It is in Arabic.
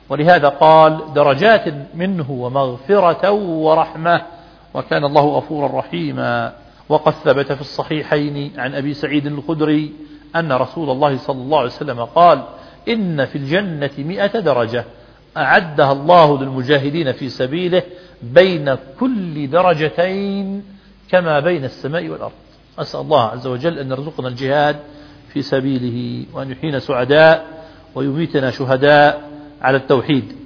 ولهذا قال درجات منه ومغفرة ورحمة، وكان الله غفورا رحيما. وقد ثبت في الصحيحين عن أبي سعيد الخدري أن رسول الله صلى الله عليه وسلم قال إن في الجنة 100 درجة أعدها الله للمجاهدين في سبيله بين كل درجتين كما بين السماء والأرض. أسأل الله عز وجل أن يرزقنا الجهاد في سبيله، وأن يحيينا سعداء ويميتنا شهداء على التوحيد.